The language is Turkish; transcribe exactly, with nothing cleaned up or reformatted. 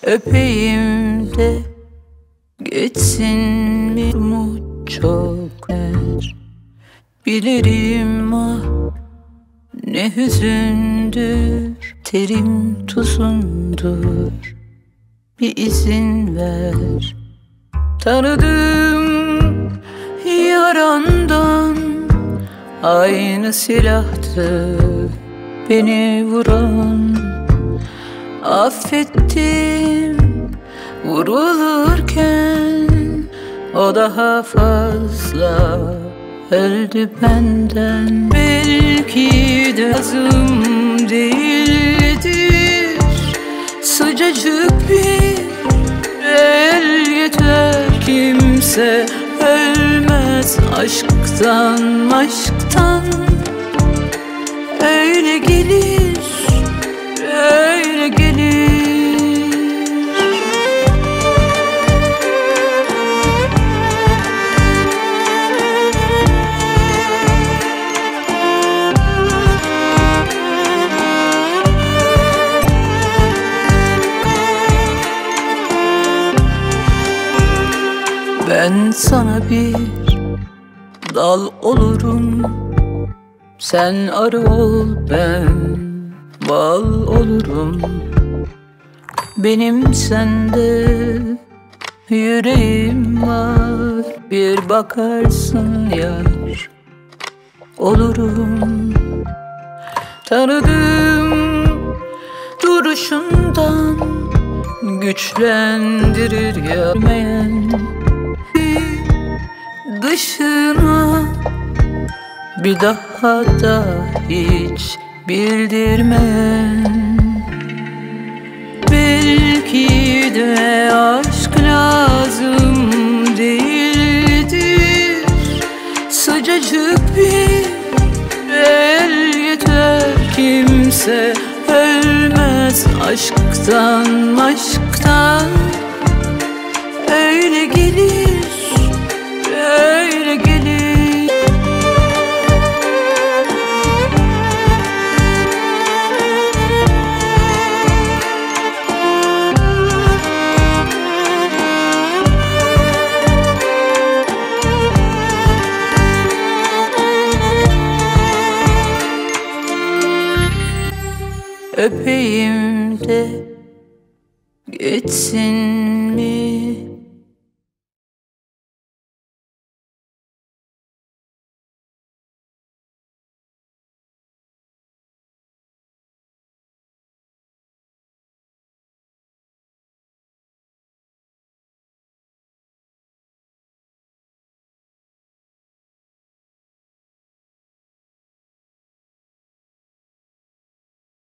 Öpeyim de geçsin bir umut çok er. Bilirim ah ne hüzündür, terim tuzundur. Bir izin ver, tanıdım yarandan. Aynı silahtı beni vuran. Affettim vurulurken, o daha fazla öldü benden. Belki de lazım değildir, sıcacık bir el yeter. Kimse ölmez aşktan, aşktan. Öyle gelir, öyle gelir. Ben sana bir dal olurum, sen arı ol, ben bal olurum. Benim sende yüreğim var, bir bakarsın yar olurum. Tanıdım duruşundan, güçlendirir görmeyen. Dışına bir daha da hiç bildirmeyen. Belki de aşk lazım değildir, sıcacık bir el yeter. Kimse ölmez aşktan, aşktan. Öyle gelir, öyle gelir. Öpeyim de geçsin